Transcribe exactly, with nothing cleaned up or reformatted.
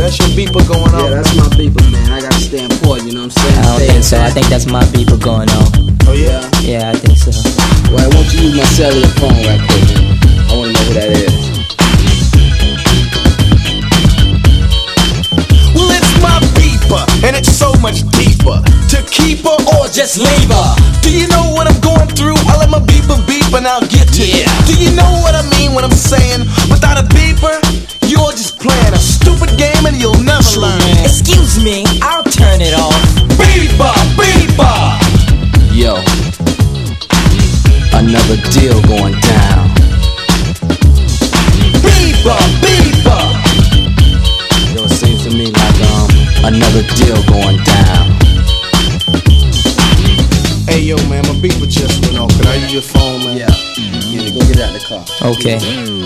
that's your beeper going on. Yeah, that's my beeper, man. I gotta stay important, you know what I'm saying? I don't Stay think so. I inside. think that's my beeper going on. Oh yeah? Yeah, I think so. Well, I want you to use my cellular phone right quick, man. I wanna know who that is. Well, it's my beeper, and it's so much deeper. To keep her or just leave her. Do you know what I'm going through? I let my beeper beep and I'll get to you. Do you know what I mean when I'm saying without a beeper, you're just playing a stupid game and you'll never learn. Excuse me, I'll turn it off. Beeper, beeper. Yo, another deal going down. Beeper, beeper. Yo, it seems to me like um another deal going down. Hey yo, man, my beeper just went off. Could I use your phone, man? Yeah, yeah, go get it out of the car. Okay.